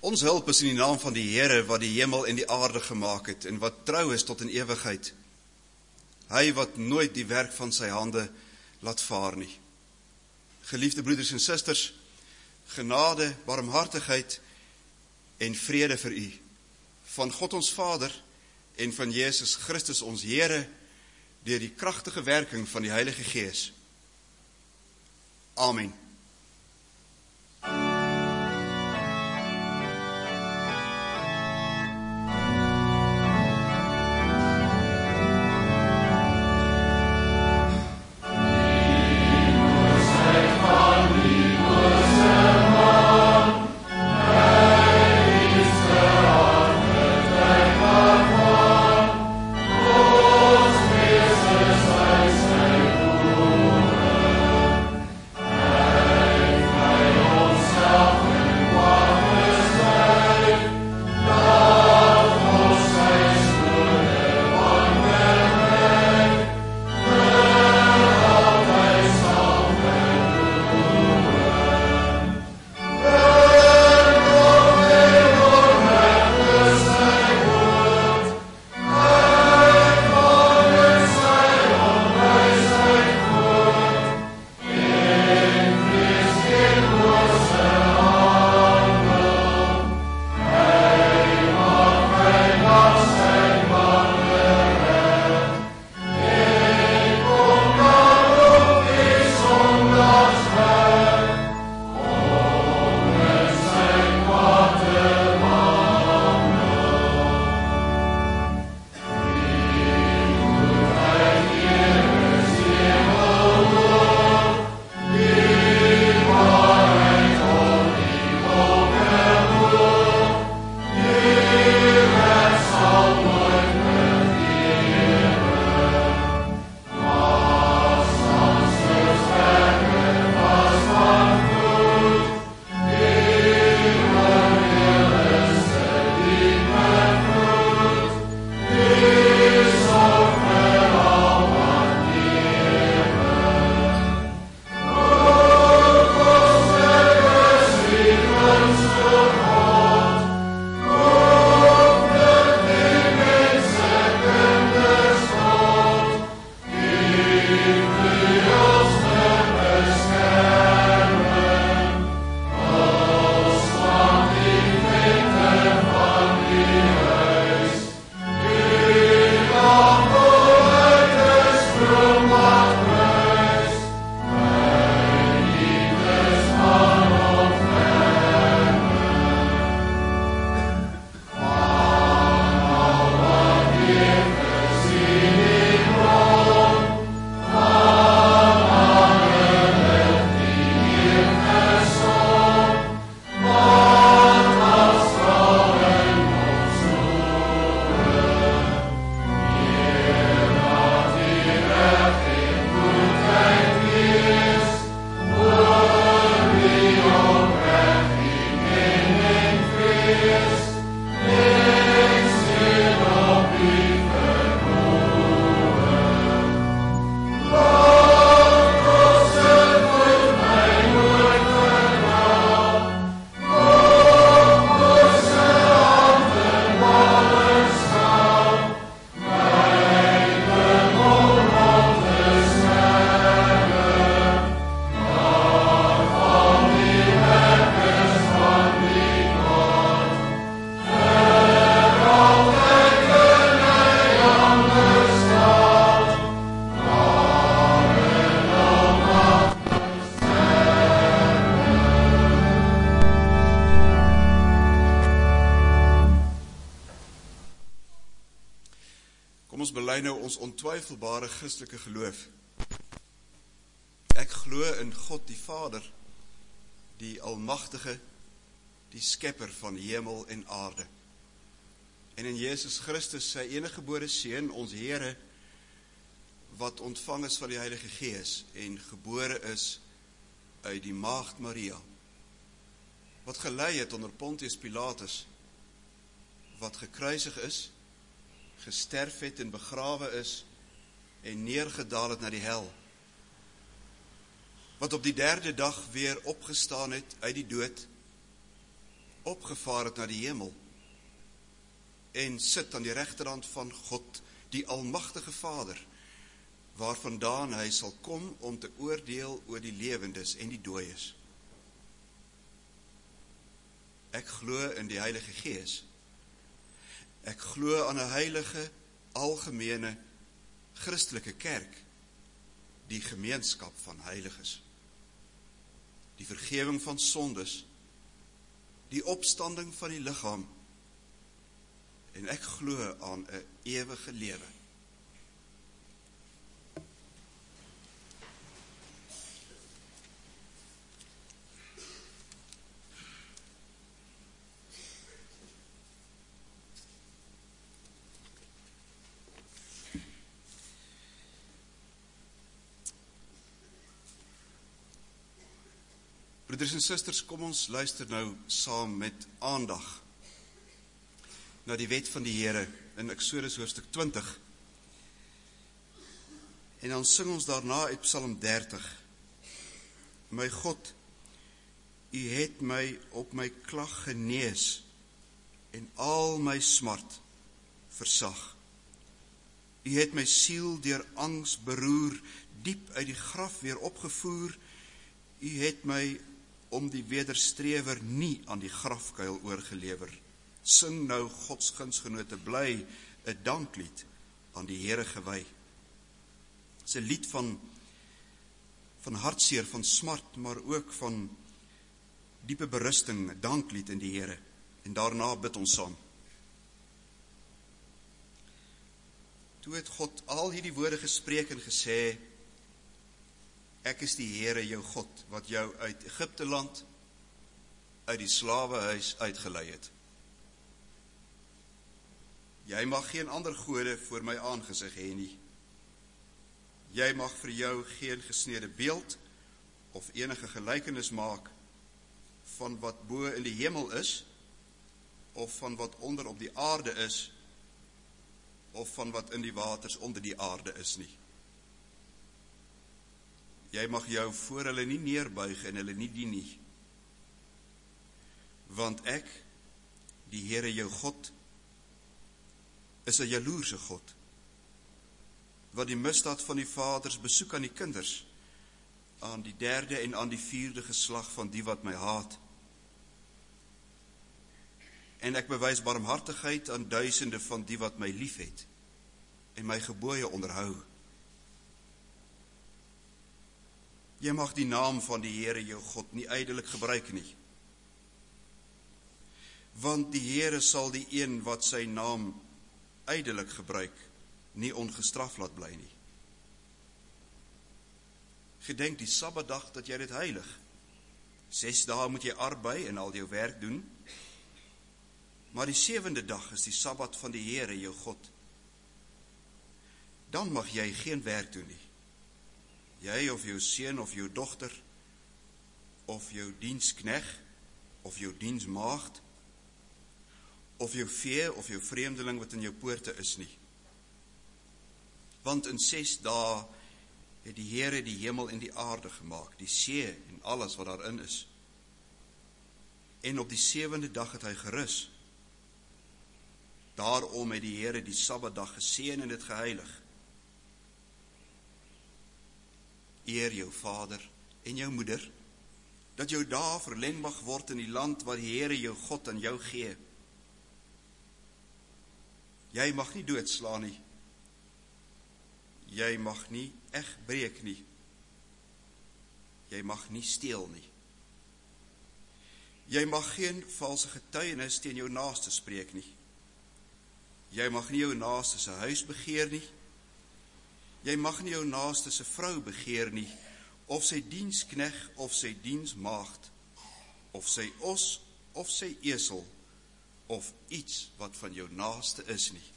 Ons hulp is in die naam van die Here wat die hemel en die aarde gemaak het en wat trou is tot in ewigheid. Hy wat nooit die werk van sy hande laat vaar nie. Geliefde broeders en susters, genade, barmhartigheid en vrede vir u, van God ons Vader en van Jesus Christus ons Here, deur die kragtige werking van die Heilige Gees. Amen. Nou ons ontwyfelbare Christelike geloof. Ek glo in God die Vader, die Almagtige, die Skepper van hemel en aarde. En in Jesus Christus, sy eniggebore Seun, ons Here, wat ontvang is van die Heilige Gees en gebore is uit die Maagd Maria, wat gelei het onder Pontius Pilatus, wat gekruisig is, gesterf het en begrawe is en neergedaal het na die hel, wat op die 3de dag weer opgestaan het uit die dood, opgevaar het na die hemel en sit aan die regterhand van God, die almagtige Vader, waarvandaan hy sal kom om te oordeel oor die lewendes en die dooies. Ek glo in die Heilige Gees. Ek glo aan 'n heilige, algemene, Christelike kerk, die gemeenskap van heiliges, die vergewing van sondes, die opstanding van die liggaam, en ek glo aan 'n ewige lewe. Broeders en susters, kom ons luister nou saam met aandag na die wet van die Here in Eksodus hoofstuk 20. En dan sing ons daarna uit Psalm 30. My God, U het my op my klag genees en al my smart versag. U het my siel deur angs beroer, diep uit die graf weer opgevoer. U het my om die wederstrewer nie aan die grafkuil oorgelewer. Sing nou Gods gunsgenote bly, 'n danklied aan die Here gewy. Dit is 'n lied van hartseer, van smart, maar ook van diepe berusting, 'n danklied in die Here. En daarna bid ons saam. Toe het God al hierdie woorde gespreek en gesê, ek is die Here jou God, wat jou uit Egipte land, uit die slawehuis uitgelei het. Jy mag geen ander gode voor my aangesig hê nie. Jy mag vir jou geen gesnede beeld of enige gelykenis maak van wat bo in die hemel is, of van wat onder op die aarde is, of van wat in die waters onder die aarde is nie. Jy mag jou voor hulle nie neerbuig en hulle nie dien nie. Want ek, die Here jou God, is 'n jaloerse God, wat die misdaad van die vaders besoek aan die kinders, aan die 3de en aan die 4de geslag van die wat my haat. En ek bewys barmhartigheid aan duisende van die wat my liefhet en my gebooie onderhou. Jy mag die naam van die Here jou God nie ydelik gebruik nie. Want die Here sal die een wat sy naam ydelik gebruik, nie ongestraf laat bly nie. Gedenk die Sabbatdag dat jy dit heilig. 6 dae moet jy arbei en al jou werk doen. Maar die 7de dag is die Sabbat van die Here jou God. Dan mag jy geen werk doen nie. Jy of jou seun of jou dogter, of jou diensknegt, of jou diensmaagd, of jou vee of jou vreemdeling wat in jou poorte is nie. Want in 6 dae het die Here die hemel en die aarde gemaak, die see en alles wat daarin is. En op die 7de dag het hy gerus. Daarom het die Here die Sabbatdag geseën en dit geheilig. Eer jou vader en jou moeder, dat jou dae verleng mag word in die land wat die Here jou God aan jou gee. Jy mag nie doodslaan nie. Jy mag nie egbreek nie. Jy mag nie steel nie. Jy mag geen valse getuienis teen jou naaste spreek nie. Jy mag nie jou naaste se huis begeer nie. Jy mag nie jou naaste se vrou begeer nie, of sy diensknegt, of sy diensmaagd, of sy os, of sy esel, of iets wat van jou naaste is nie.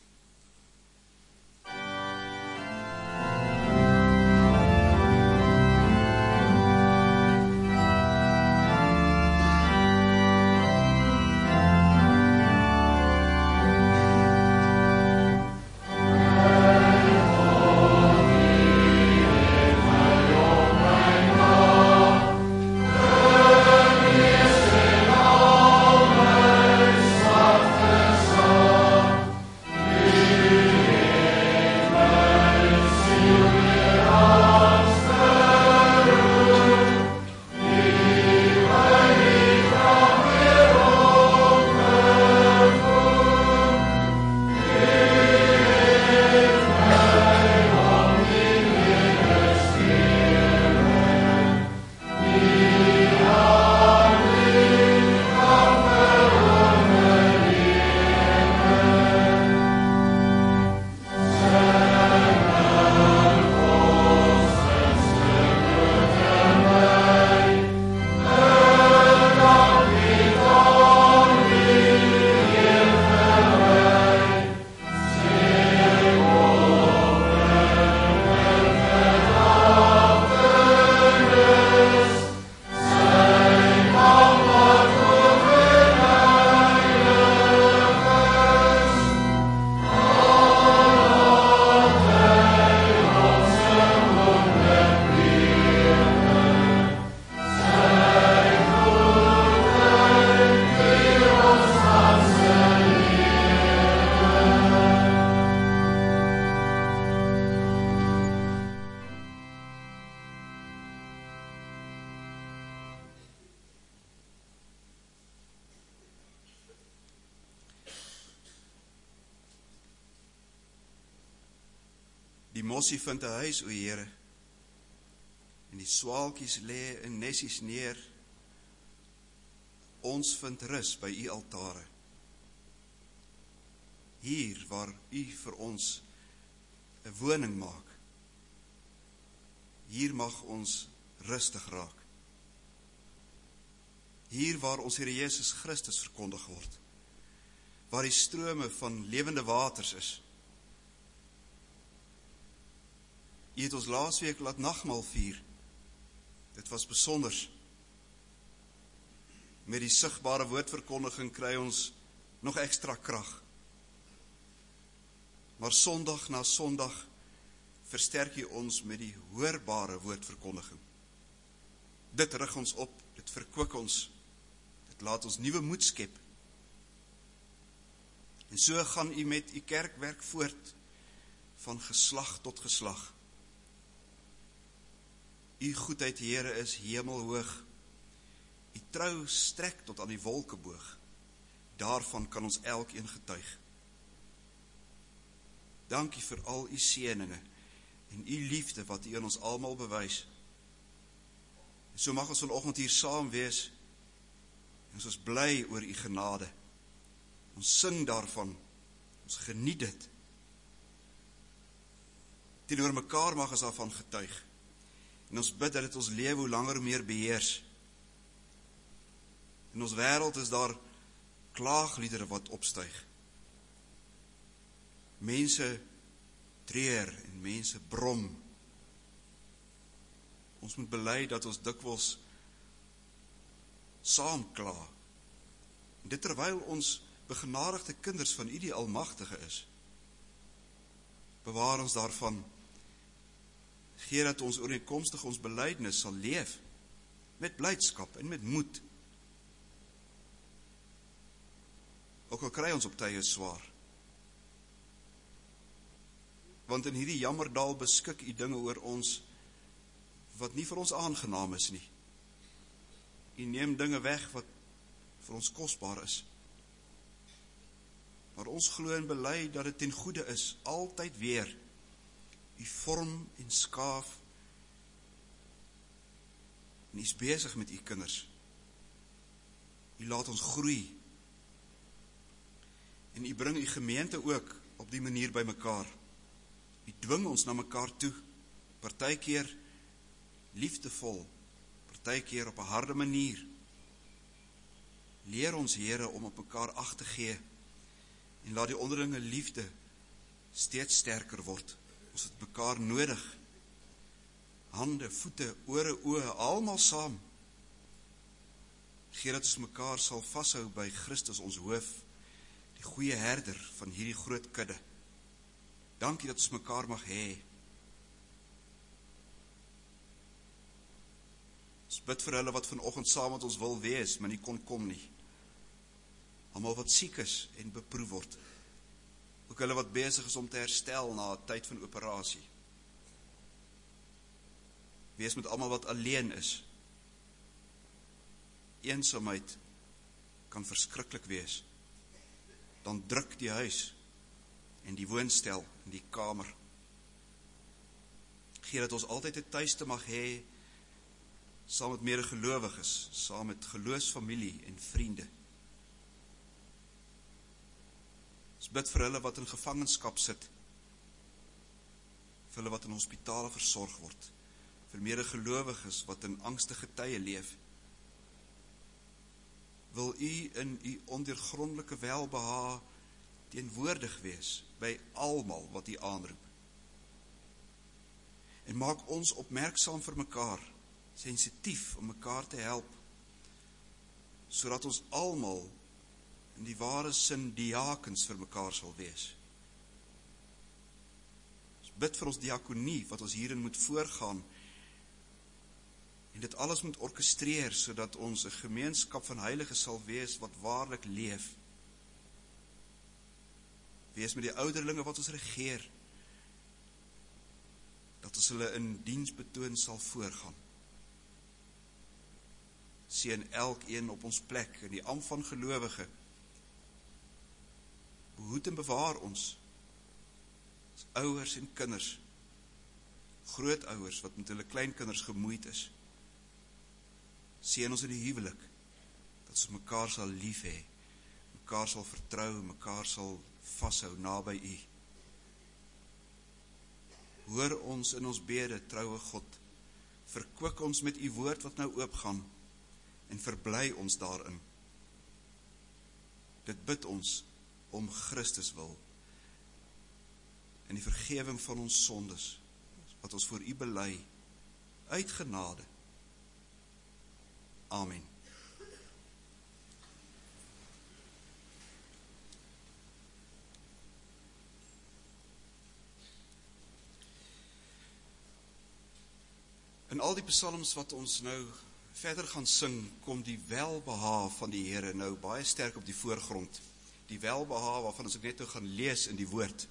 Amen. Die mossie vind 'n huis, o Here, en die swaalkies lê in nessies neer. Ons vind rus by u altare. Hier waar u vir ons 'n woning maak. Hier mag ons rustig raak. Hier waar ons Here Jesus Christus verkondig word. Waar die strome van lewende waters is. U het ons laasweek laat nagmaal vier. Dit was besonders. Met die sigbare woordverkondiging kry ons nog ekstra krag. Maar Sondag na Sondag versterk U ons met die hoorbare woordverkondiging. Dit rig ons op, dit verkwik ons, dit laat ons nuwe moed skep. En so gaan U met U kerkwerk voort, van geslag tot geslag. U goedheid, Here, is hemelhoog. U trou strek tot aan die wolkeboog. Daarvan kan ons elkeen getuig. Dankie vir al U seëninge en U liefde wat U aan ons almal bewys. En so mag ons vanoggend hier saam wees en ons is bly oor U genade. Ons sing daarvan, ons geniet dit. Teenoor mekaar mag ons daarvan getuig. En ons bid dat dit ons lewe hoe langer hoe meer beheers. In ons wêreld is daar klaagliedere wat opstyg. Mense treur en mense brom. Ons moet bely dat ons dikwels saam kla. Dit terwyl ons begenadigde kinders van U die Almagtige is. Bewaar ons daarvan. Gee dat ons ooreenkomstig ons belydenis sal leef, met blydskap en met moed. Ook al kry ons op tye swaar. Want in hierdie jammerdal beskik U dinge oor ons, wat nie vir ons aangenaam is nie. U neem dinge weg wat vir ons kosbaar is. Maar ons glo en bely dat dit ten goeie is, altyd weer. U vorm en skaaf, en U is besig met U kinders. U laat ons groei, en U bring U gemeente ook op die manier by mekaar. U dwing ons na mekaar toe, partykeer liefdevol, partykeer op 'n harde manier. Leer ons, Here, om op mekaar ag te gee, en laat die onderlinge liefde steeds sterker word. Ons het mekaar nodig. Hande, voete, ore, oë, almal saam. Gee dat ons mekaar sal vashou by Christus ons hoof, die goeie herder van hierdie groot kudde. Dankie dat ons mekaar mag hê. Ons bid vir hulle wat vanoggend saam met ons wil wees, maar nie kon kom nie. Almal wat siek is en beproef word. Ook hulle wat besig is om te herstel na 'n tyd van operasie. Wees met almal wat alleen is. Eensaamheid kan verskriklik wees. Dan druk die huis en die woonstel en die kamer. Gee dat ons altyd 'n tuiste mag hê, saam met medegelowiges, saam met geloofsfamilie en vriende. Ons bid vir hulle wat in gevangenskap sit, vir hulle wat in hospitale versorg word, vir medegelowiges wat in angstige tye leef. Wil U in U ondeurgrondelike welbehae teenwoordig wees by almal wat U aanroep. En maak ons opmerksaam vir mekaar, sensitief om mekaar te help, sodat ons almal in die ware sin diakens vir mekaar sal wees. Ons bid vir ons diakonie, wat ons hierin moet voorgaan, en dit alles moet orkestreer, sodat ons 'n gemeenskap van heiliges sal wees, wat waarlik leef. Wees met die ouderlinge wat ons regeer, dat ons hulle in diens betoon sal voorgaan. Seën elkeen op ons plek, in die am van gelowige. Behoed en bewaar ons, as ouers en kinders, grootouers wat met hulle kleinkinders gemoeid is. Seën ons in die huwelik, dat ons mekaar sal lief hê, mekaar sal vertrou, mekaar sal vashou naby U. Hoor ons in ons bede, troue God, verkwik ons met U woord wat nou oopgaan, en verbly ons daarin. Dit bid ons om Christus wil, en die vergewing van ons sondes, wat ons voor U bely, uit genade. Amen. In al die psalms wat ons nou verder gaan sing, kom die welbehae van die Here nou baie sterk op die voorgrond. Die welbehae waarvan ons net nou gaan lees in die woord.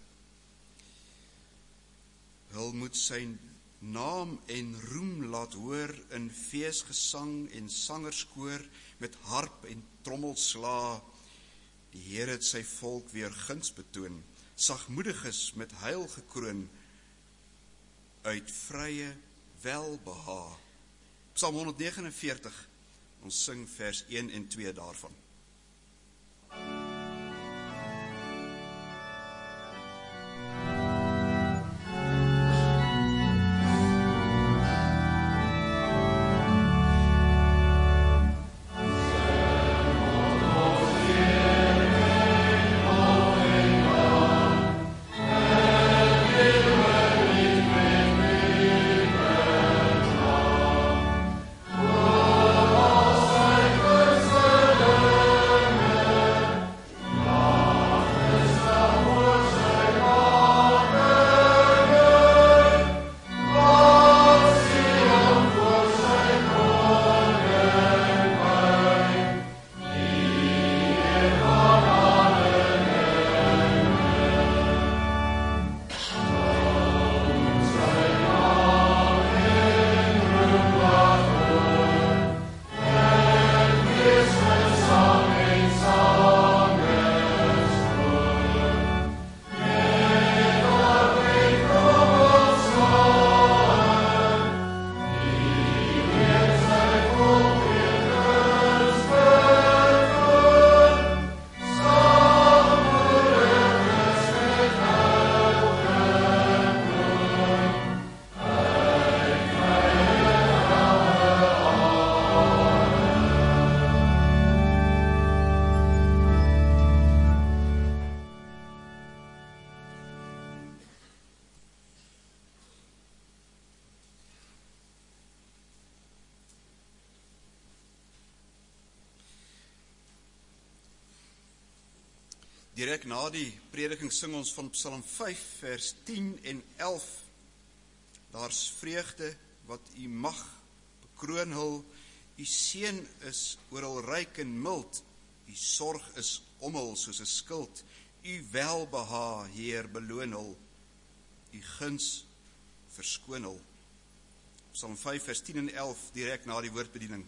Hul moet sy naam en roem laat hoor in feesgesang en sangerskoor, met harp en trommelsla. Die Here het sy volk weer guns betoon, sagmoediges met heil gekroon, uit vrye welbehae. Psalm 149, ons sing vers 1 en 2 daarvan. Direk na die prediking sing ons van Psalm 5 vers 10 en 11. Daar's vreugde wat U mag bekroon hul, U seën is oral ryk en mild, U sorg is om hul soos 'n skild, U welbehae, Heer, beloon hul, U guns verskoon hul. Psalm 5 vers 10 en 11 direk na die woordbediening.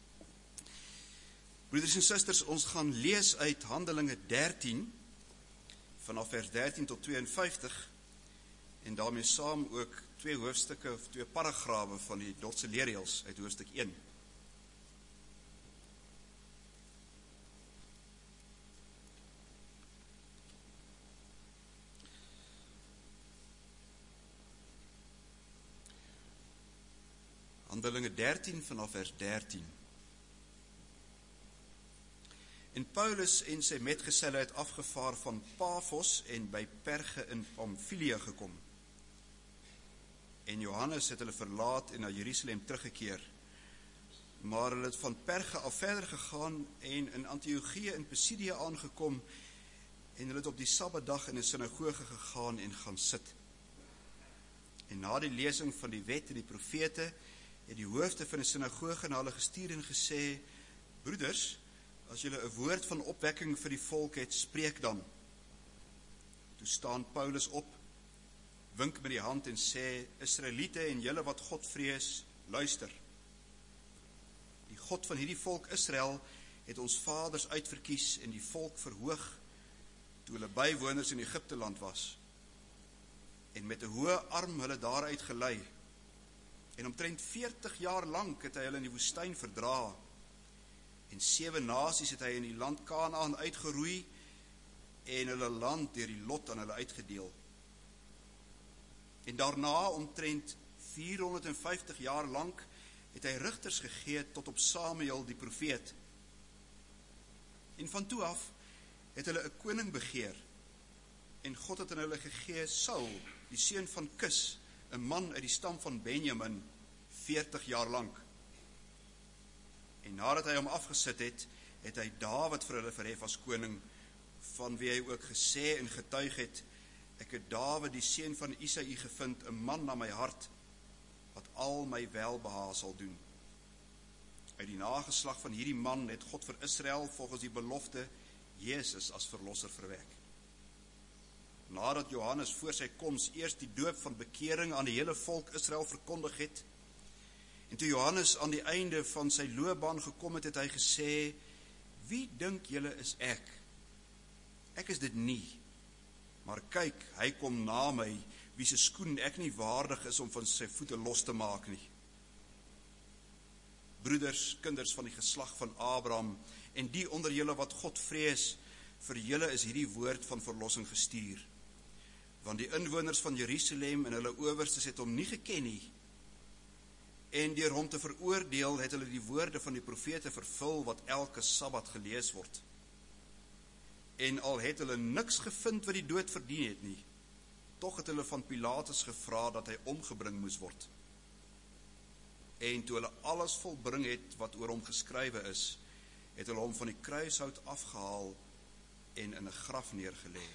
Broeders en susters, ons gaan lees uit Handelinge 13 vanaf vers 13 tot 52 en daarmee saam ook 2 hoofstukke of 2 paragrawe van die Dotse leerreëls uit hoofstuk 1. Handelinge 13 vanaf vers 13. En Paulus en sy metgeselle het afgevaar van Pafos en by Perge in Pamfilia gekom. En Johannes het hulle verlaat en na Jerusalem teruggekeer. Maar hulle het van Perge af verder gegaan en in Antiochië in Pisidia aangekom en hulle het op die Sabbatdag in 'n sinagoge gegaan en gaan sit. En na die lesing van die wet en die profete het die hoofde van die sinagoge na hulle gestuur en gesê: Broeders, as julle 'n woord van opwekking vir die volk het, spreek dan. Toe staan Paulus op, wink met die hand en sê: Israeliete en julle wat God vrees, luister. Die God van hierdie volk Israel het ons vaders uitverkies en die volk verhoog toe hulle bywoners in Egipte land was. En met 'n hoë arm hulle daaruit gelei En omtrent 40 jaar lank het hy hulle in die woestyn verdra. En 7 nasies het hy in die land Kanaan uitgeroei en hulle land deur die lot aan hulle uitgedeel. En daarna omtrent 450 jaar lank het hy rigters gegee tot op Samuel die profeet. En van toe af het hulle 'n koning begeer. En God het aan hulle gegee Saul, die seun van Kis, 'n man uit die stam van Benjamin, 40 jaar lank. En nadat hy hom afgesit het, het hy Dawid vir hulle verhef as koning, van wie hy ook gesê en getuig het, ek het Dawid die seun van Isaï gevind, 'n man na my hart, wat al my welbehae sal doen. Uit die nageslag van hierdie man het God vir Israel volgens die belofte Jesus as verlosser verwek. Nadat Johannes voor sy koms eers die doop van bekering aan die hele volk Israel verkondig het, en toe Johannes aan die einde van sy loopbaan gekom het, het hy gesê, wie dink julle is ek? Ek is dit nie, maar kyk, hy kom na my, wie se skoen ek nie waardig is om van sy voete los te maak nie. Broeders, kinders van die geslag van Abraham, en die onder julle wat God vrees, vir julle is hierdie woord van verlossing gestuur. Want die inwoners van Jerusalem en hulle owerstes het hom nie geken nie, en deur hom te veroordeel het hulle die woorde van die profete vervul wat elke Sabbat gelees word. En al het hulle niks gevind wat die dood verdien het nie, tog het hulle van Pilatus gevra dat hy omgebring moes word. En toe hulle alles volbring het wat oor hom geskrywe is, het hulle hom van die kruishout afgehaal en in 'n graf neergelê.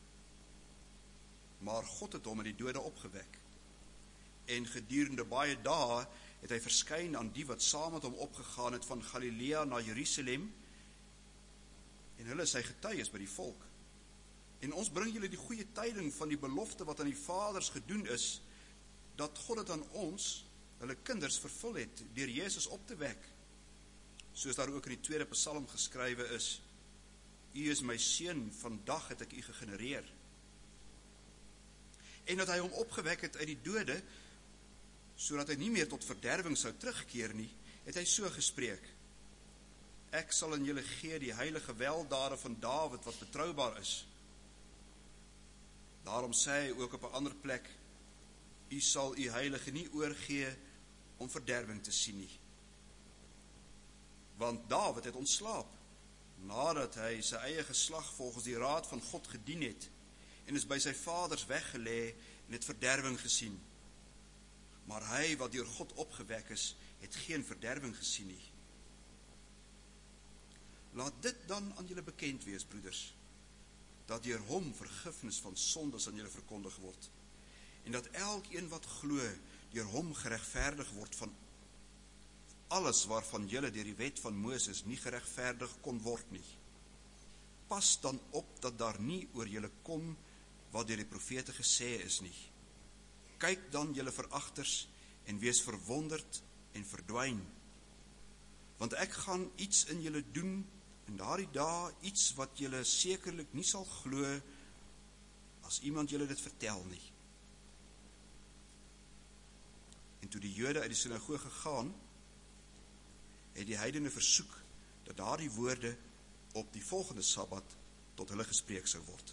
Maar God het hom uit die dode opgewek. En gedurende baie dae het hy verskyn aan die wat saam met hom opgegaan het van Galilea na Jerusalem, en hulle is sy getuies by die volk. En ons bring julle die goeie tyding van die belofte wat aan die vaders gedoen is, dat God het aan ons, hulle kinders, vervul het, deur Jesus op te wek. Soos daar ook in die 2de Psalm geskrywe is, U is my seun, vandag het ek U gegenereer. En dat hy hom opgewek het uit die dode, sodat hy nie meer tot verderwing sou terugkeer nie, het hy so gespreek, ek sal in julle gee die heilige weldade van Dawid wat betroubaar is. Daarom sê hy ook op 'n ander plek, U sal U heilige nie oorgee om verderwing te sien nie. Want Dawid het ontslaap, nadat hy sy eie geslag volgens die raad van God gedien het, en is by sy vaders weggelê en het verderwing gesien. Maar hy wat deur God opgewek is, het geen verderwing gesien nie. Laat dit dan aan julle bekend wees, broeders, dat deur hom vergifnis van sondes aan julle verkondig word, en dat elkeen wat glo, deur hom geregverdig word van alles waarvan julle deur die wet van Moses nie geregverdig kon word nie. Pas dan op dat daar nie oor julle kom wat deur die profete gesê is nie. Kyk dan julle veragters en wees verwonderd en verdwyn. Want ek gaan iets in julle doen in daardie dae, iets wat julle sekerlik nie sal glo as iemand julle dit vertel nie. En toe die Jode uit die sinagoge gaan, het die heidene versoek dat daardie woorde op die volgende Sabbat tot hulle gespreek sou word.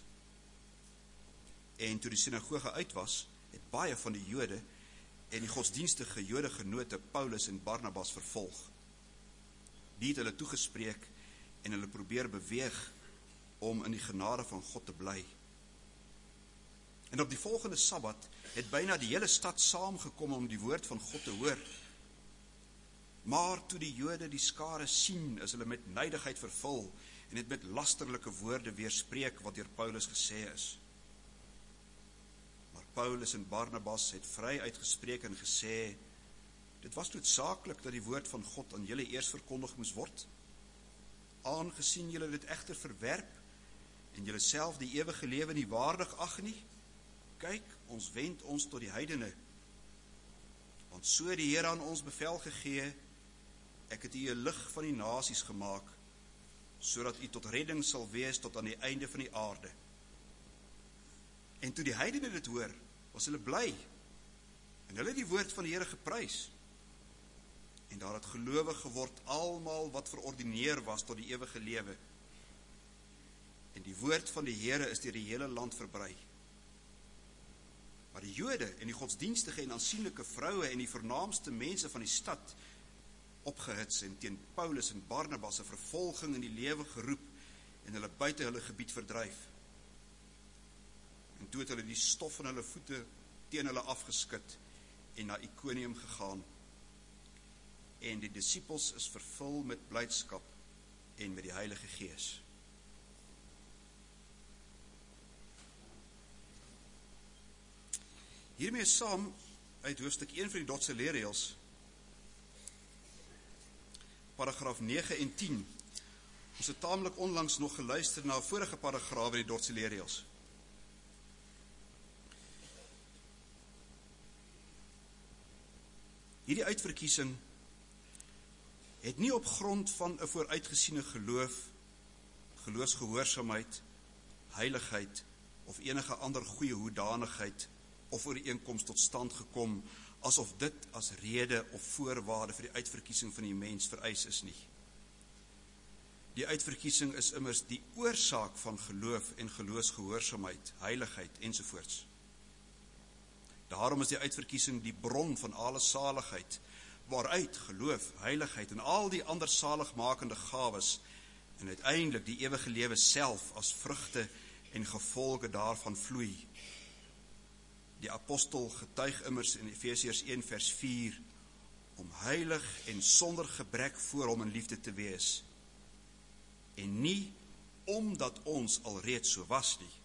En toe die sinagoge uit was, het baie van die Jode en die godsdienstige Jode genote Paulus en Barnabas vervolg. Die het hulle toegespreek en hulle probeer beweeg om in die genade van God te bly. En op die volgende Sabbat het byna die hele stad saamgekom om die woord van God te hoor. Maar toe die Jode die skare sien, is hulle met nydigheid vervul en het met lasterlike woorde weerspreek wat deur Paulus gesê is. Maar Paulus en Barnabas het vry uitgespreek en gesê, dit was noodsaaklik dat die woord van God aan julle eers verkondig moes word. Aangesien julle dit egter verwerp en julle self die ewige lewe nie waardig ag nie, kyk, ons wend ons tot die heidene. Want so die Here aan ons bevel gegee, ek het u 'n lig van die nasies gemaak, sodat u tot redding sal wees tot aan die einde van die aarde. En toe die heidene dit hoor, was hulle bly, En hulle het die woord van die Here geprys. En daar het gelowig geword almal wat verordineer was tot die ewige lewe. En die woord van die Here is deur die hele land verbrei. Maar die Jode en die godsdienstige en aansienlike vroue en die vernaamste mense van die stad opgehits en teen Paulus en Barnabas 'n vervolging in die lewe geroep en hulle buite hulle gebied verdryf. En toe het hulle die stof van hulle voete teen hulle afgeskit en na Ikonium gegaan. En die disippels is vervul met blydskap en met die Heilige Gees. Hiermee saam uit hoofstuk 1 van die Dotse leerreëls, paragraaf 9 en 10. Ons het taamlik onlangs nog geluister na 'n vorige paragraaf in die Dotse leerreëls. Hierdie uitverkiesing het nie op grond van 'n vooruitgesiene geloofsgehoorsaamheid, heiligheid of enige ander goeie hoedanigheid of ooreenkoms tot stand gekom, asof dit as rede of voorwaarde vir die uitverkiesing van die mens vereis is nie. Die uitverkiesing is immers die oorsaak van geloof en geloofsgehoorsaamheid, heiligheid ensovoorts. Daarom is die uitverkiesing die bron van alle saligheid, waaruit geloof, heiligheid en al die ander saligmakende gawes en uiteindelik die ewige lewe self as vrugte en gevolge daarvan vloei. Die apostel getuig immers in Efesiërs 1 vers 4 om heilig en sonder gebrek voor hom in liefde te wees en nie omdat ons alreeds so was nie.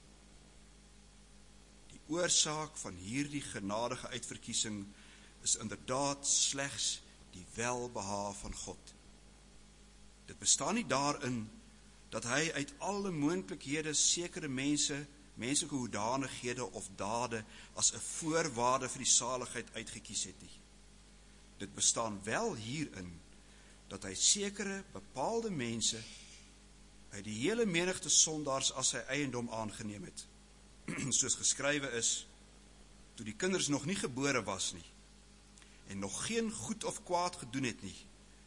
Die oorsaak van hierdie genadige uitverkiesing is inderdaad slegs die welbehae van God. Dit bestaan nie daarin dat hy uit alle moontlikhede sekere menslike hoedanighede of dade as 'n voorwaarde vir die saligheid uitgekies het nie. Dit bestaan wel hierin dat hy sekere bepaalde mense uit die hele menigte sondaars as sy eiendom aangeneem het. Soos geskrywe is, toe die kinders nog nie gebore was nie en nog geen goed of kwaad gedoen het nie,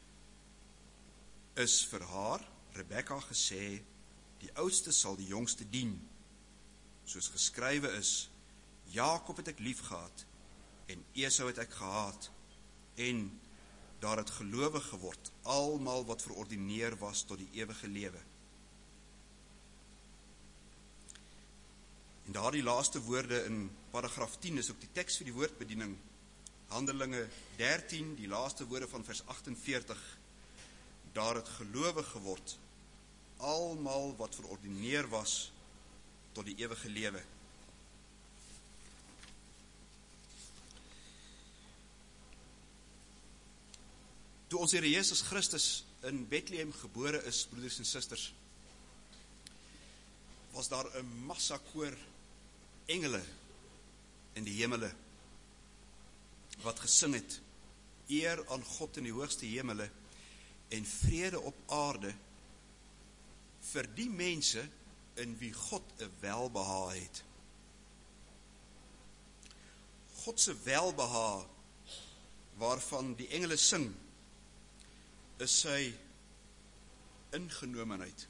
is vir haar, Rebekka, gesê, die oudste sal die jongste dien. Soos geskrywe is, Jakob het ek lief gehad en Esau het ek gehaat, en daar het gelowig geword almal wat verordineer was tot die ewige lewe. En daardie laaste woorde in paragraaf 10 is ook die teks vir die woordbediening. Handelinge 13, die laaste woorde van vers 48, daar het gelowig geword almal wat verordineer was tot die ewige lewe. Toe ons Here Jesus Christus in Bethlehem gebore is, broeders en susters, was daar 'n massa koor engele in die hemele wat gesing het, eer aan God in die hoogste hemele en vrede op aarde vir die mense in wie God 'n welbehae het. God se welbehae waarvan die engele sing, is sy ingenomenheid,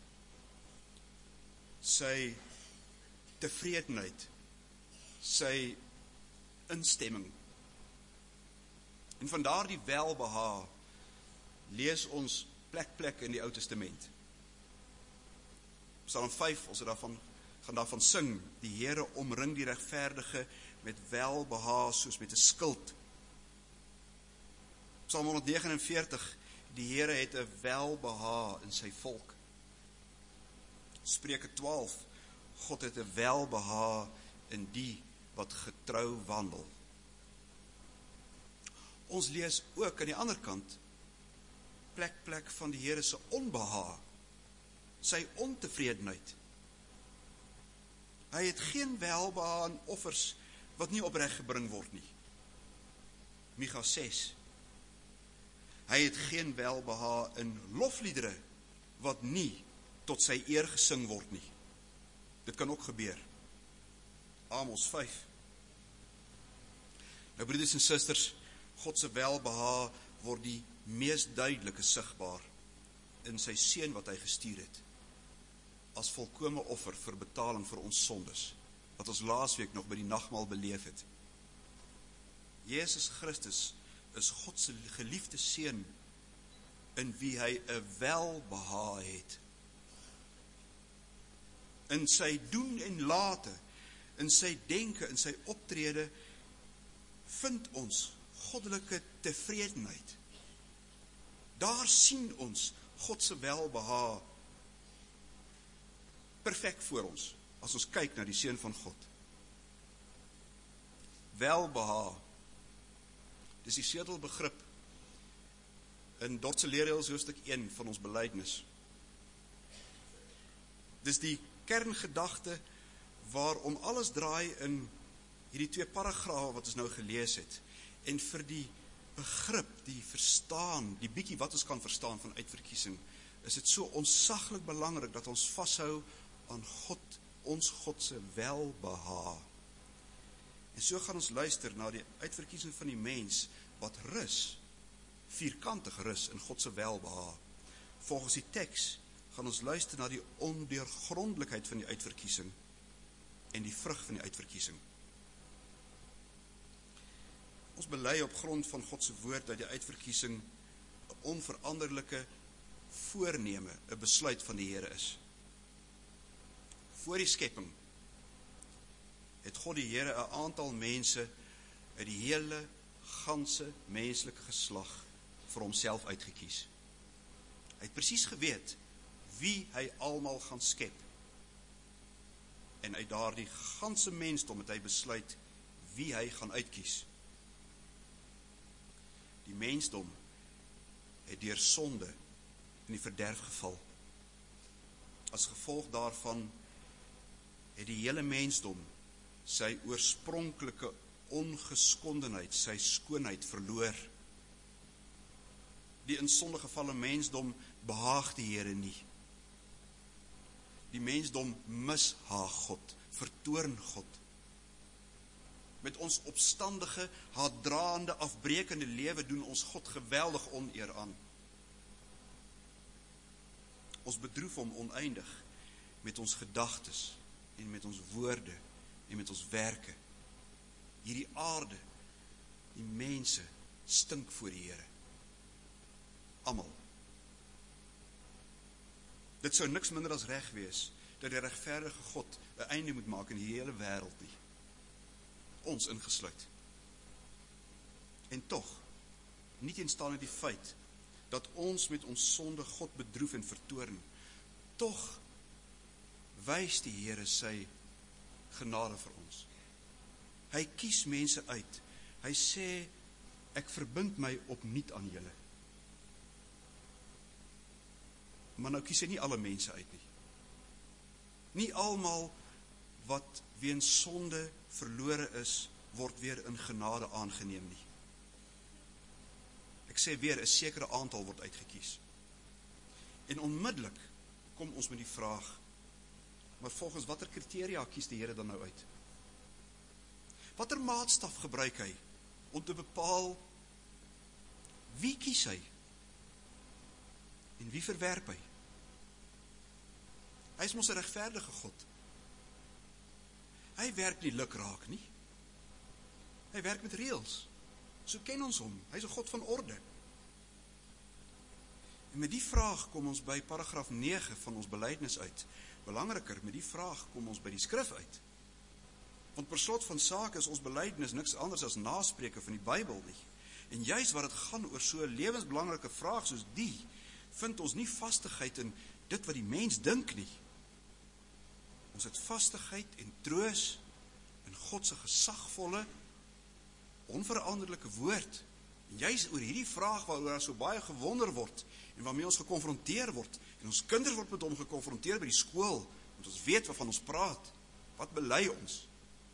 sy tevredenheid, sy instemming. En van daardie welbehae lees ons plek in die Ou Testament. Psalm 5, ons gaan daarvan sing, die Here omring die regverdige met welbehae soos met 'n skild. Psalm 149, die Here het 'n welbehae in sy volk. Spreuke 12, God het 'n welbehae in die wat getrou wandel. Ons lees ook aan die ander kant plek van die Here se onbehae, sy ontevredenheid. Hy het geen welbehae aan offers wat nie opreg gebring word nie. Micha 6. Hy het geen welbehae in lofliedere wat nie tot sy eer gesing word nie. Dit kan ook gebeur. Amos 5. Nou broeders en susters, God se welbehae word die mees duidelike sigbaar in sy seun wat hy gestuur het, as volkome offer vir betaling vir ons sondes, wat ons laasweek nog by die nagmaal beleef het. Jesus Christus is God se geliefde seun, in wie hy 'n welbehae het. In sy doen en late, in sy denke, in sy optrede, vind ons goddelike tevredenheid. Daar sien ons God se welbehae perfek voor ons, as ons kyk na die seun van God. Welbehae, dis die sleutelbegrip in Dordtse Leerreëls hoofstuk 1 van ons belydenis. Dis die kerngedagte waarom alles draai in hierdie 2 paragrawe wat ons nou gelees het. En vir die begrip, die verstaan, die bietjie wat ons kan verstaan van uitverkiesing, is dit so ontsaglik belangrik dat ons vashou aan God, ons God se welbehae. En so gaan ons luister na die uitverkiesing van die mens, wat rus, vierkantig rus in God se welbehae. Volgens die teks gaan ons luister na die ondeurgrondelikheid van die uitverkiesing en die vrug van die uitverkiesing. Ons bely op grond van God se woord dat die uitverkiesing 'n onveranderlike voorneme, 'n besluit van die Here is. Voor die skepping het God die Here 'n aantal mense uit die hele ganse menslike geslag vir homself uitgekies. Hy het presies geweet wie hy almal gaan skep. En uit daardie ganse mensdom het hy besluit wie hy gaan uitkies. Die mensdom het deur sonde in die verderf geval. As gevolg daarvan het die hele mensdom sy oorspronklike ongeskondenheid, sy skoonheid verloor. Die in sonde gevalle mensdom behaag die Here nie. Die mensdom mishaag God, vertoorn God. Met ons opstandige, haatdraande, afbrekende lewe doen ons God geweldig oneer aan. Ons bedroef hom oneindig met ons gedagtes en met ons woorde en met ons werke. Hierdie aarde, die mense, stink voor die Here. Almal. Dit sou niks minder as reg wees, dat die regverdige God 'n einde moet maak in die hele wêreld nie. Ons ingesluit. En tog, nie teenstaande die feit, dat ons met ons sonde God bedroef en vertoorn, tog wys die Here sy genade vir ons. Hy kies mense uit. Hy sê, ek verbind my opnuut aan julle. Maar nou kies hy nie alle mense uit nie. Nie almal wat weens sonde verlore is, word weer in genade aangeneem nie. Ek sê weer, 'n sekere aantal word uitgekies. En onmiddellik kom ons met die vraag, maar volgens watter kriteria kies die Here dan nou uit? Watter maatstaf gebruik hy om te bepaal wie kies hy en wie verwerp hy? Hy is mos 'n regverdige God. Hy werk nie lukraak nie. Hy werk met reëls. So ken ons hom. Hy is 'n God van orde. En met die vraag kom ons by paragraaf 9 van ons belydenis uit. Belangriker, met die vraag kom ons by die skrif uit. Want per slot van sake is ons belydenis niks anders as naspreuke van die Bybel nie. En juis waar dit gaan oor so 'n lewensbelangrike vraag soos die, vind ons nie vastigheid in dit wat die mens dink nie. Ons het vastigheid en troos in God se gesagvolle, onveranderlike woord. En juis oor hierdie vraag waaroor daar so baie gewonder word en waarmee ons gekonfronteer word, en ons kinders word met hom gekonfronteer by die skool, want ons weet waarvan ons praat. Wat bely ons?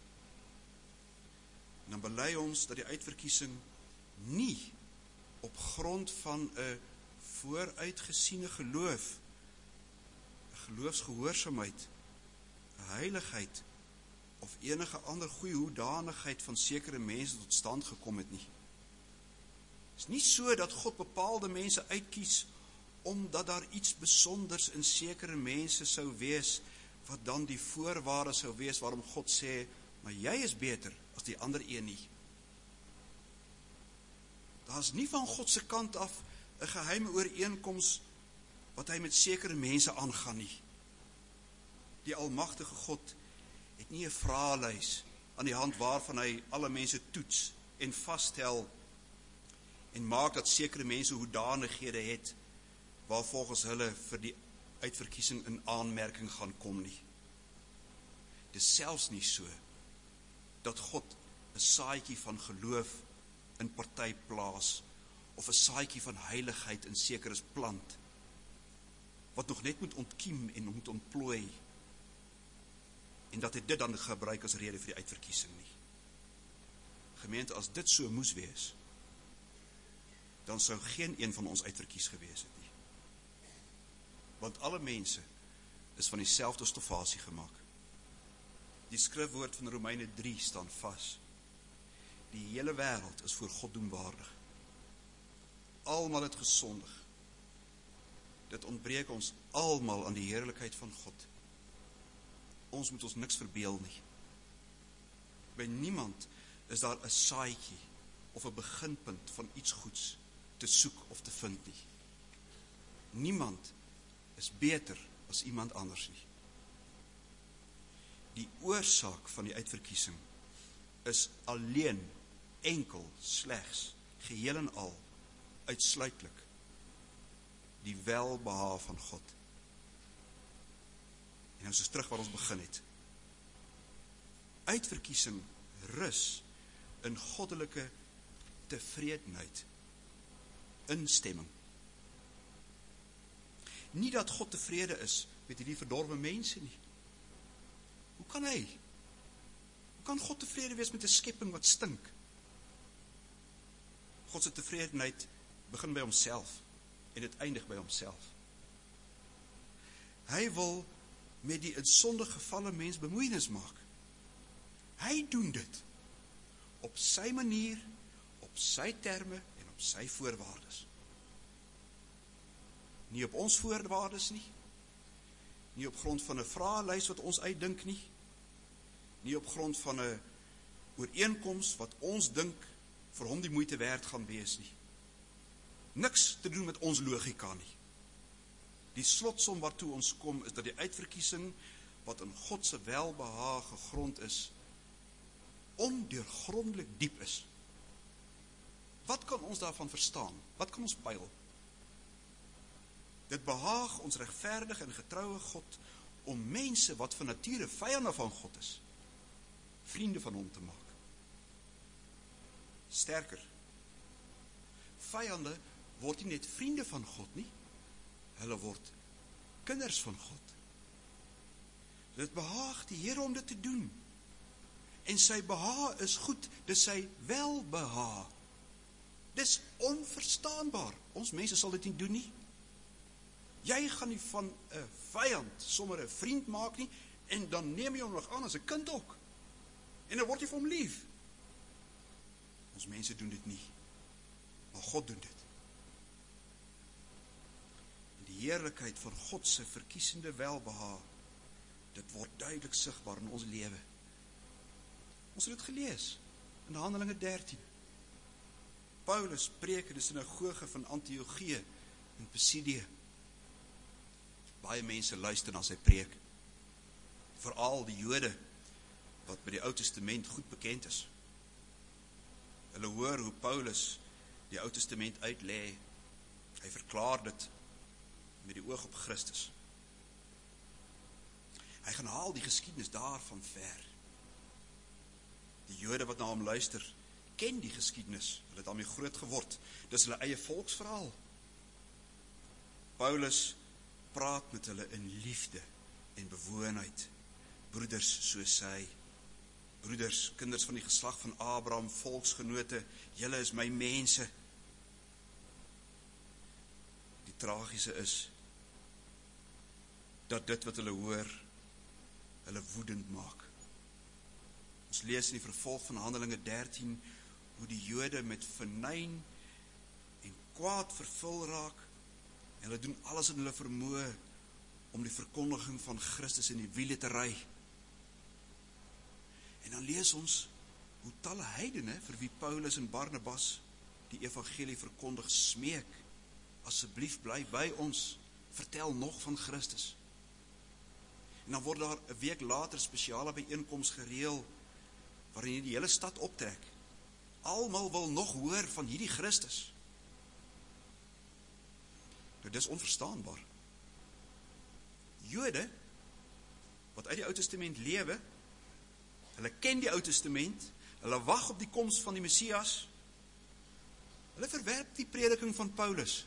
En dan bely ons dat die uitverkiesing nie op grond van 'n vooruitgesiene geloof, 'n geloofsgehoorsaamheid, 'n heiligheid of enige ander goeie hoedanigheid van sekere mense tot stand gekom het nie. Het is nie so dat God bepaalde mense uitkies, omdat daar iets besonders in sekere mense sou wees, wat dan die voorwaarde sou wees, waarom God sê, maar jy is beter as die ander een nie. Daar is nie van God se kant af 'n geheime ooreenkoms wat hy met sekere mense aangaan nie. Die almagtige God het nie 'n vraelys aan die hand waarvan hy alle mense toets en vasstel en maak dat sekere mense hoedanighede het waar volgens hulle vir die uitverkiesing in aanmerking gaan kom nie. Dit is selfs nie so dat God 'n saadjie van geloof in party plaas of 'n saadjie van heiligheid in sekeres plant wat nog net moet ontkiem en moet ontplooi en dat hy dit dan gebruik as rede vir die uitverkiesing nie. Gemeente, as dit so moes wees, dan sou geen een van ons uitverkies gewees het nie. Want alle mense is van dieselfde stoffasie gemaak. Die skrifwoord van Romeine 3 staan vas. Die hele wêreld is voor God doenwaardig. Almal het gesondig. Dit ontbreek ons almal aan die heerlikheid van God. Ons moet ons niks verbeel nie. By niemand is daar 'n saadjie of 'n beginpunt van iets goeds te soek of te vind nie. Niemand is beter as iemand anders nie. Die oorsaak van die uitverkiesing is alleen, enkel, slegs, geheel en al, uitsluitlik die welbehae van God. En ons is terug waar ons begin het. Uitverkiesing rus in goddelike tevredenheid, instemming. Nie dat God tevrede is met hierdie verdorwe mense nie. Hoe kan hy? Hoe kan God tevrede wees met 'n skepping wat stink? God se tevredenheid begin by homself en dit eindig by homself. Hy wil met die in sonde gevalle mens bemoeienis maak. Hy doen dit op sy manier, op sy terme en op sy voorwaardes. Nie op ons voorwaardes nie, nie op grond van 'n vraelys wat ons uitdink nie, nie op grond van 'n ooreenkoms wat ons dink vir hom die moeite werd gaan wees nie. Niks te doen met ons logika nie. Die slotsom waartoe ons kom is dat die uitverkiesing wat in God se welbehae gegrond is, ondeurgrondelik diep is. Wat kan ons daarvan verstaan? Wat kan ons pyl? Dit behaag ons regverdige en getroue God om mense wat van nature vyande van God is, vriende van hom te maak. Sterker, vyande word nie net vriende van God nie, hulle word kinders van God. Dit behaag die Here om dit te doen. En sy behaag is goed, dis sy welbehaag. Dis onverstaanbaar. Ons mense sal dit nie doen nie. Jy gaan nie van 'n vyand sommer 'n vriend maak nie, en dan neem jy hom nog aan as 'n kind ook. En dan word jy vir hom lief. Ons mense doen dit nie, maar God doen dit. En die heerlikheid van God se verkiesende welbehaag, dit word duidelik sigbaar in ons lewe. Ons het dit gelees in Handelinge 13. Paulus preek in die sinagoge van Antiochië in Pisidië. Baie mense luister na sy preek. Veral die Jode wat by die Ou Testament goed bekend is. Hulle hoor hoe Paulus die Ou Testament uitlê. Hy verklaar dit met die oog op Christus. Hy gaan haal die geskiedenis daarvan ver. Die Jode wat na hom luister, ken die geskiedenis. Hulle het daarmee groot geword. Dis hulle eie volksverhaal. Paulus praat met hulle in liefde en bewoonheid. Broeders soos hy. Broeders, kinders van die geslag van Abraham, volksgenote, julle is my mense. Die tragiese is dat dit wat hulle hoor, hulle woedend maak. Ons lees in die vervolg van Handelinge 13 hoe die Jode met venyn en kwaad vervul raak. En hulle doen alles in hulle vermoë om die verkondiging van Christus in die wiele te ry. En dan lees ons hoe talle heidene vir wie Paulus en Barnabas die evangelie verkondig smeek, asseblief bly by ons, vertel nog van Christus. En dan word daar 'n week later spesiale byeenkoms gereël, waarin die hele stad optrek. Almal wil nog hoor van hierdie Christus. Nou, dis onverstaanbaar. Jode, wat uit die Ou Testament lewe, hulle ken die Ou Testament, hulle wag op die koms van die Messias, hulle verwerp die prediking van Paulus.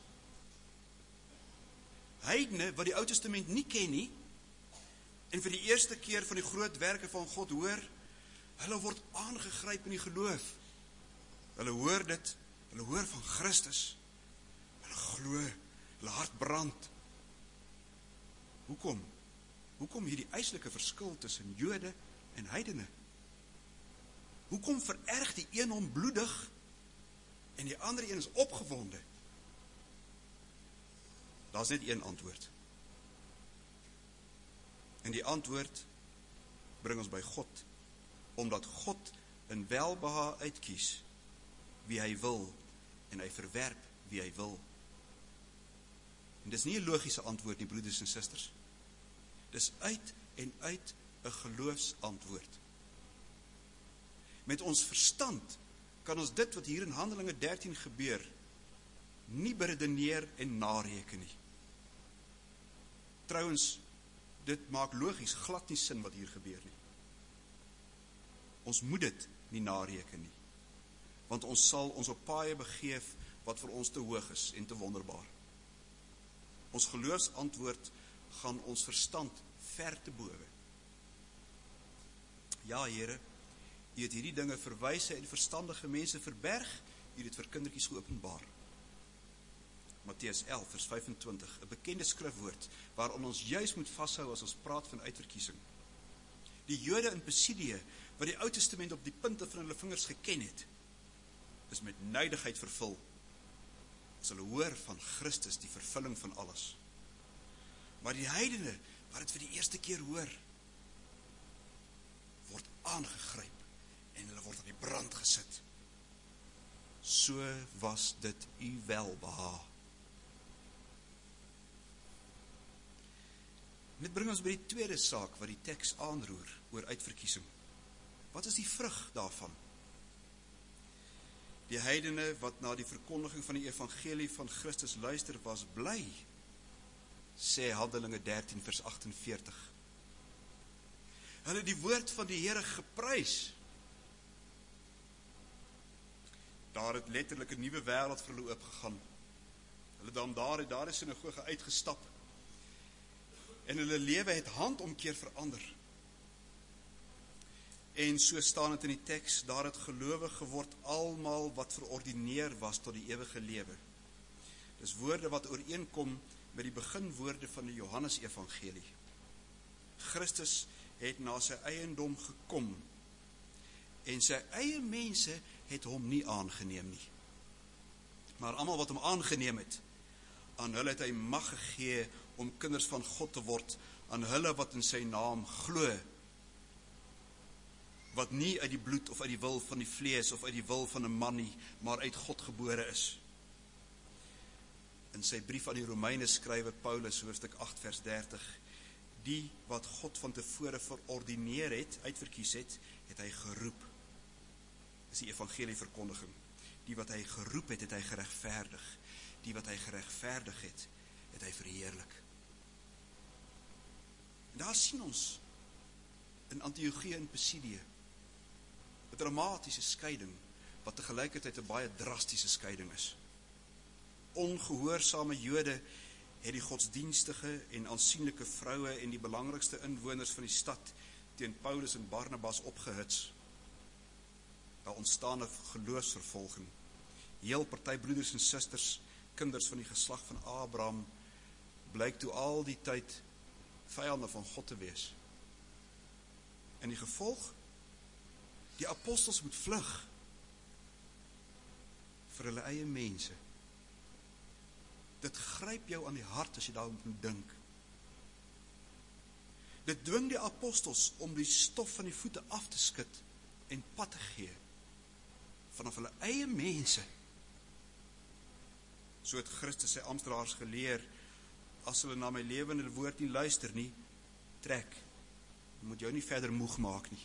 Heidene, wat die Ou Testament nie ken nie, en vir die eerste keer van die groot werke van God hoor, hulle word aangegryp in die geloof. Hulle hoor dit, hulle hoor van Christus, hulle glo, hulle hart brand. Hoekom? Hoekom hierdie eislike verskil tussen Jode en heidene? Hoekom vererg die een hom bloedig en die ander een is opgewonde? Daar's net een antwoord. En die antwoord bring ons by God, omdat God in welbehae uitkies wie hy wil en hy verwerp wie hy wil. En dis nie 'n logiese antwoord nie, broeders en susters. Dis uit en uit 'n geloofsantwoord. Met ons verstand kan ons dit wat hier in Handelinge 13 gebeur nie beredeneer en nareken nie. Trouwens, dit maak logies glad nie sin wat hier gebeur nie. Ons moet dit nie nareken nie, want ons sal ons op paaie begeef wat vir ons te hoog is en te wonderbaar. Ons geloofsantwoord gaan ons verstand ver te bowe. Ja, Here, U het hierdie dinge vir wyse en verstandige mense verberg, U het dit vir kindertjies geopenbaar. Matteus 11 vers 25, 'n bekende skrifwoord waaraan ons juis moet vashou as ons praat van uitverkiesing. Die Jode in Pisidië, wat die Ou Testament op die punte van hulle vingers geken het, is met nydigheid vervul as hulle hoor van Christus, die vervulling van alles. Maar die heidene, wat dit vir die eerste keer hoor, word aangegryp en hulle word aan die brand gesit. So was dit U welbehae. Dit bring ons by die tweede saak wat die teks aanroer oor uitverkiesing. Wat is die vrug daarvan? Die heidene wat na die verkondiging van die evangelie van Christus luister was bly, sê Handelinge 13 vers 48. Hulle het die woord van die Here geprys. Daar het letterlik 'n nuwe wêreld vir hulle oopgegaan. Hulle dan daar het die sinagoge uitgestap. En hulle lewe het handomkeer verander. En so staan dit in die teks, daar het gelowig geword almal wat verordineer was tot die ewige lewe. Dis woorde wat ooreenkom met die beginwoorde van die Johannes evangelie. Christus het na sy eiendom gekom en sy eie mense het hom nie aangeneem nie. Maar almal wat hom aangeneem het, aan hulle het hy mag gegee om kinders van God te word, aan hulle wat in sy naam glo, wat nie uit die bloed of uit die wil van die vlees of uit die wil van 'n man nie, maar uit God gebore is. In sy brief aan die Romeine skrywe Paulus, hoofstuk 8 vers 30, die wat God van tevore verordineer het, uitverkies het, het hy geroep. Dis die evangelie verkondiging. Die wat hy geroep het, het hy geregverdig. Die wat hy geregverdig het, het hy verheerlik. En daar sien ons in Antiochië en Pisidië 'n dramatiese skeiding, wat tegelijkertijd 'n baie drastiese skeiding is. Ongehoorsame Jode het die godsdienstige en aansienlike vroue en die belangrikste inwoners van die stad teen Paulus en Barnabas opgehits. Daar ontstaan 'n geloofsvervolging. Heel party broeders en susters, kinders van die geslag van Abraham, blyk toe al die tyd vyande van God te wees. En die gevolg? Die apostels moet vlug vir hulle eie mense. Dit gryp jou aan die hart as jy daaroor moet dink. Dit dwing die apostels om die stof van die voete af te skud en pad te gee vanaf hulle eie mense. So het Christus sy amptenare geleer, as hulle na my lewende woord nie luister nie, trek, moet jou nie verder moeg maak nie.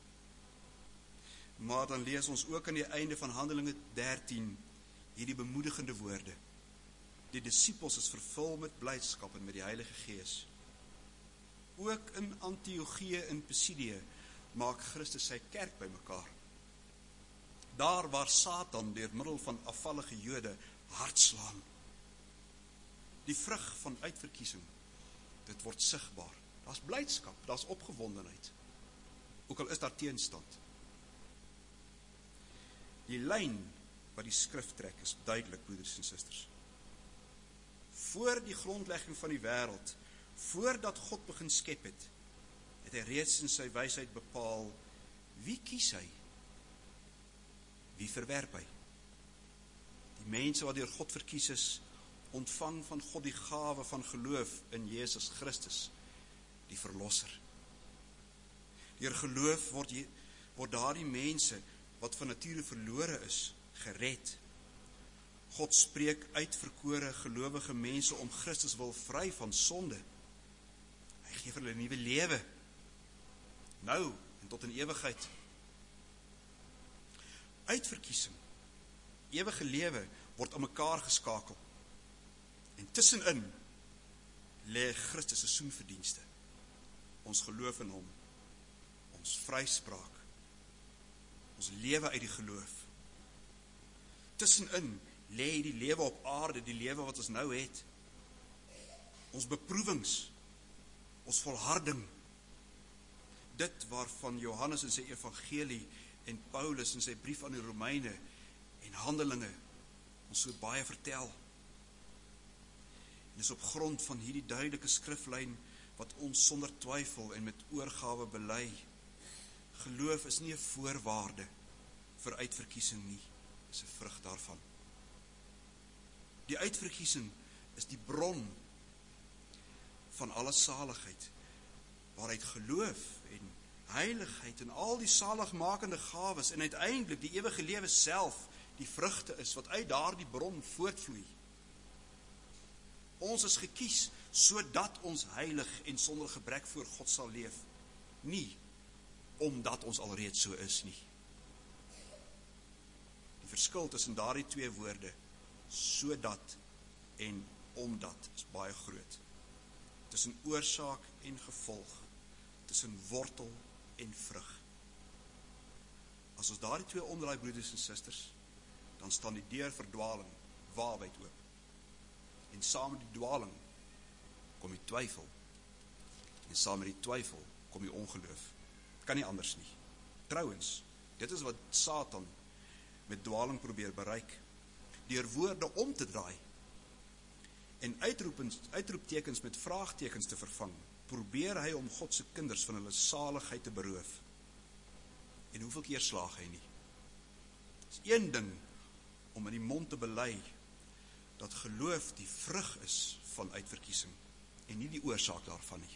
Maar dan lees ons ook aan die einde van Handelinge 13 hierdie bemoedigende woorde. Die disippels is vervul met blydskap en met die Heilige Gees. Ook in Antiochië en Pisidië maak Christus sy kerk bymekaar. Daar waar Satan deur middel van afvallige Jode hartslaan. Die vrug van uitverkiesing, dit word sigbaar. Daar's blydskap, daar's opgewondenheid. Ook al is daar teenstand. Die lyn wat die skrif trek is duidelik, broeders en susters. Voor die grondlegging van die wêreld, voordat God begin skep het hy reeds in sy wysheid bepaal, wie kies hy? Wie verwerp hy? Die mense wat deur God verkies is, ontvang van God die gawe van geloof in Jesus Christus, die verlosser. Deur geloof word daardie mense wat van nature verlore is, gered. God spreek uitverkore gelowige mense om Christus wil vry van sonde. Hy gee vir hulle 'n nuwe lewe. Nou en tot in ewigheid. Uitverkiesing, ewige lewe word aan mekaar geskakel. En tussenin lê Christus se soenverdienste. Ons geloof in hom, ons vryspraak, ons lewe uit die geloof. Tussenin lê die lewe op aarde, die lewe wat ons nou het. Ons beproewings, ons volharding. Dit waarvan Johannes in sy evangelie en Paulus in sy brief aan die Romeine en Handelinge ons so baie vertel. En dis op grond van hierdie duidelike skriflyn wat ons sonder twyfel en met oorgawe bely. Geloof is nie 'n voorwaarde vir uitverkiesing nie, dis 'n vrug daarvan. Die uitverkiesing is die bron van alle saligheid, waaruit geloof en heiligheid en al die saligmakende gawes en uiteindelik die ewige lewe self die vrugte is wat uit daardie bron voortvloei. Ons is gekies sodat ons heilig en sonder gebrek voor God sal leef, nie omdat ons alreeds so is nie. Die verskil tussen daardie twee woorde, sodat en omdat, is baie groot. Tussen oorsaak en gevolg, tussen wortel en vrug. As ons daardie twee omdraai, broeders en susters, dan staan die deur vir dwaling waawyd oop. En saam met die dwaling kom die twyfel. En saam met die twyfel kom die ongeloof. Kan nie anders nie. Trouwens, dit is wat Satan met dwaling probeer bereik. Deur woorde om te draai en uitroeptekens met vraagtekens te vervang, probeer hy om God se kinders van hulle saligheid te beroof. En hoeveel keer slaag hy nie? Dit is een ding om in die mond te bely dat geloof die vrug is van uitverkiesing en nie die oorsaak daarvan nie.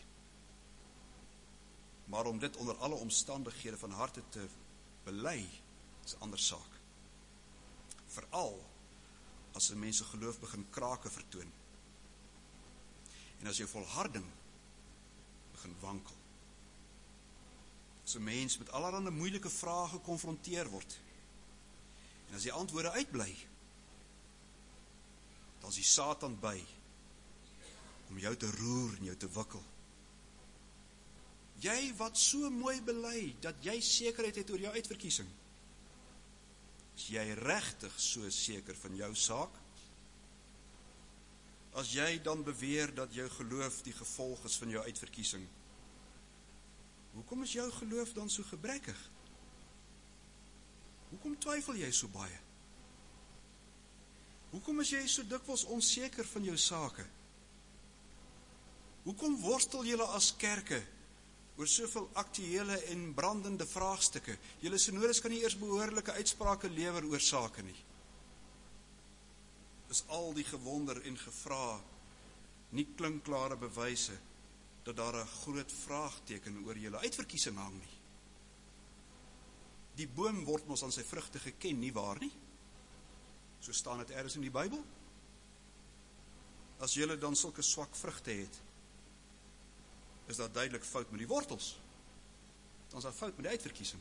Maar om dit onder alle omstandighede van harte te bely, is 'n ander saak. Veral as 'n mens se geloof begin krake vertoon. En as jou volharding begin wankel. As 'n mens met allerlei moeilike vrae gekonfronteer word. En as die antwoorde uitbly, dan is die Satan by om jou te roer en jou te wikkel. Jy wat so mooi bely dat jy sekerheid het oor jou uitverkiesing. Is jy regtig so seker van jou saak? As jy dan beweer dat jou geloof die gevolg is van jou uitverkiesing, hoekom is jou geloof dan so gebrekkig? Hoekom twyfel jy so baie? Hoekom is jy so dikwels onseker van jou sake? Hoekom worstel julle as kerke oor soveel aktuele en brandende vraagstukke. Julle synodes kan nie eers behoorlike uitsprake lewer oor sake nie. Is al die gewonder en gevra nie klinkklare bewyse dat daar 'n groot vraagteken oor julle uitverkiesing hang nie. Die boom word mos aan sy vrugte geken, nie waar nie? So staan dit ergens in die Bybel. As julle dan sulke swak vrugte het, is daar duidelik fout met die wortels. Dan is daar fout met die uitverkiesing.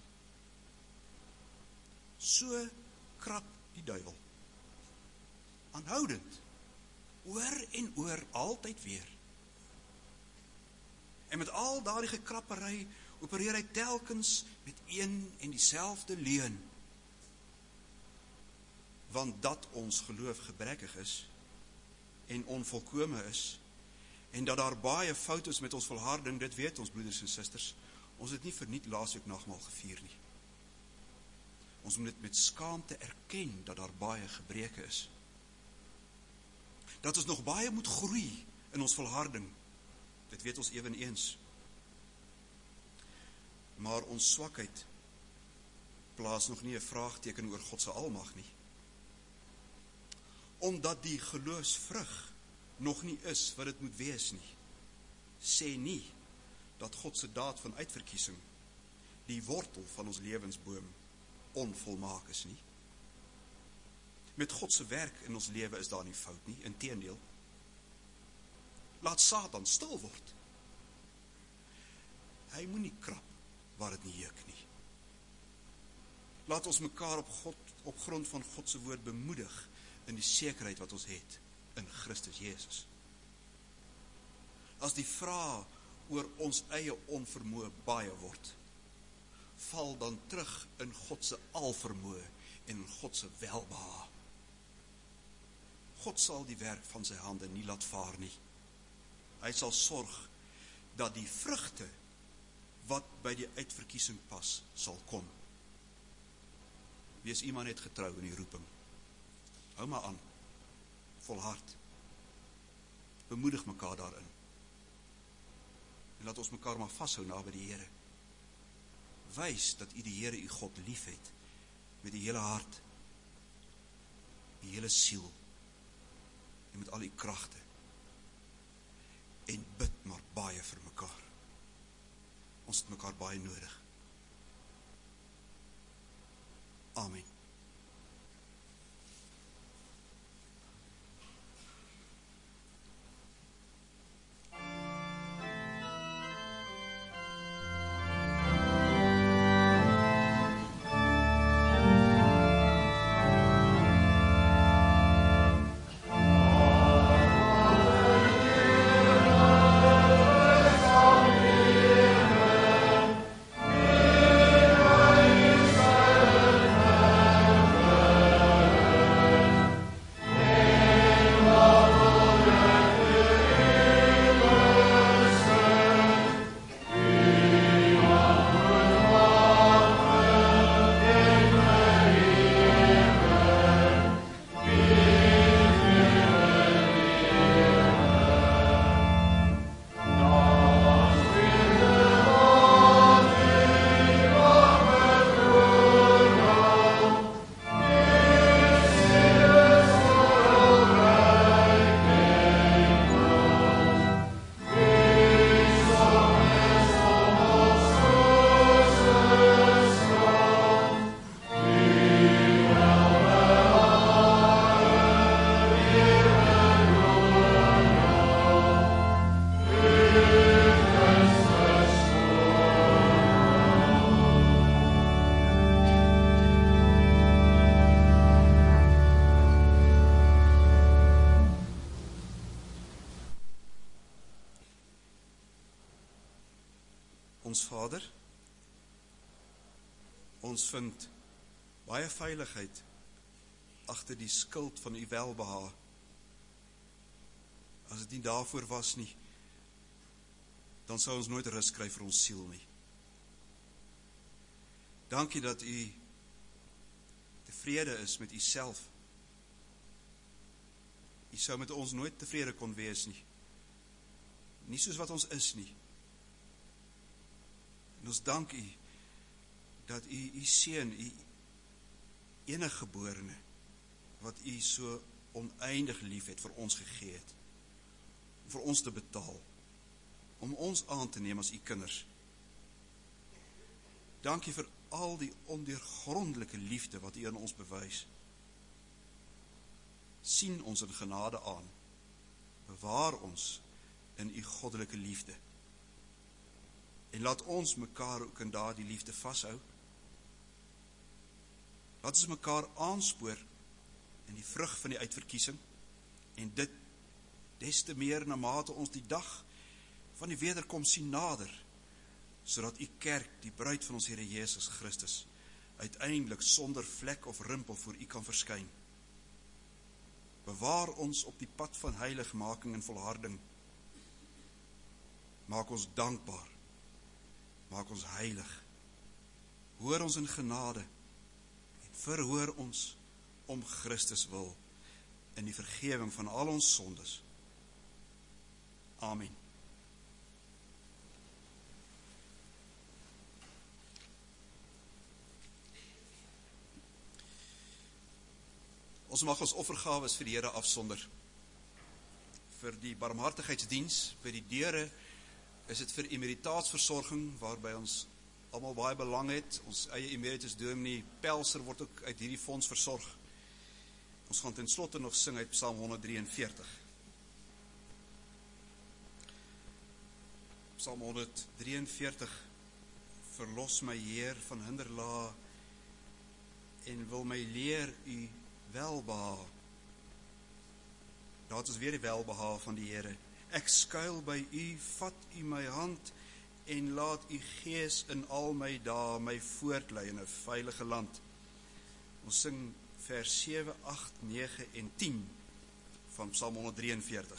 So krap die duiwel. Aanhoudend. Oor en oor, altyd weer. En met al daardie gekrappery opereer hy telkens met een en dieselfde leuen. Want dat ons geloof gebrekkig is en onvolkome is, en dat daar baie fout is met ons volharding, dit weet ons broeders en susters. Ons het nie verniet laasweek nagmaal gevier nie. Ons moet dit met skaamte erken dat daar baie gebreke is. Dat ons nog baie moet groei in ons volharding. Dit weet ons eweneens. Maar ons swakheid plaas nog nie 'n vraagteken oor God se almag nie. Omdat die geloofsvrug nog nie is wat dit moet wees nie, sê nie dat God se daad van uitverkiesing, die wortel van ons lewensboom, onvolmaak is nie. Met God se werk in ons lewe is daar nie fout nie, inteendeel. Laat Satan stil word. Hy moet nie krap waar dit nie juk nie. Laat ons mekaar op grond van God se woord bemoedig in die sekerheid wat ons het in Christus Jesus. As die vraag oor ons eie onvermoë baie word, val dan terug in God se alvermoë en in God se welbehae. God sal die werk van sy hande nie laat vaar nie. Hy sal sorg dat die vrugte wat by die uitverkiesing pas, sal kom. Wees iemand net getrou in die roeping. Hou maar aan, volhard. Bemoedig mekaar daarin. En laat ons mekaar maar vashou naby die Here. Wys dat u die Here u God lief het, met die hele hart, die hele siel, en met al die kragte. En bid maar baie vir mekaar. Ons het mekaar baie nodig. Amen. Ons Vader, ons vind baie veiligheid agter die skild van u welbehae. As dit nie daarvoor was nie, dan sou ons nooit rus kry vir ons siel nie. Dankie dat u tevrede is met u self. U sou met ons nooit tevrede kon wees nie. Nie soos wat ons is nie. En ons dank U dat U seun, U enige geborene, wat U so oneindig lief het, vir ons gegee het, om vir ons te betaal, om ons aan te neem as U kinders. Dankie vir al die ondeurgrondelike liefde wat U aan ons bewys. Sien ons in genade aan, bewaar ons in U goddelike liefde, en laat ons mekaar ook in daardie liefde vashou. Laat ons mekaar aanspoor in die vrug van die uitverkiesing, en dit des te meer na mate ons die dag van die wederkoms sien nader, sodat U kerk, die bruid van ons Here Jesus Christus, uiteindelik sonder vlek of rimpel voor U kan verskyn. Bewaar ons op die pad van heiligmaking en volharding. Maak ons dankbaar, maak ons heilig. Hoor ons in genade en verhoor ons om Christus wil in die vergewing van al ons sondes. Amen. Ons mag ons offergawes vir die Here afsonder. Vir die barmhartigheidsdiens by die deure is dit vir emeritaatsversorging, waarby ons almal baie belang het. Ons eie emeritus dominee Pelser word ook uit hierdie fonds versorg. Ons gaan ten slotte nog sing uit Psalm 143. Psalm 143, verlos my Heer van hinderlae en wil my leer U welbehae. Daar is weer die welbehae van die Here. Ek skuil by U, vat U my hand en laat U Gees in al my dae my voortlei in 'n veilige land. Ons sing vers 7, 8, 9 en 10 van Psalm 143.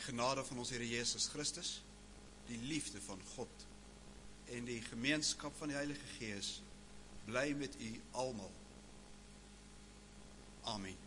Die genade van ons Here Jesus Christus, die liefde van God en die gemeenskap van die Heilige Gees bly met u almal. Amen.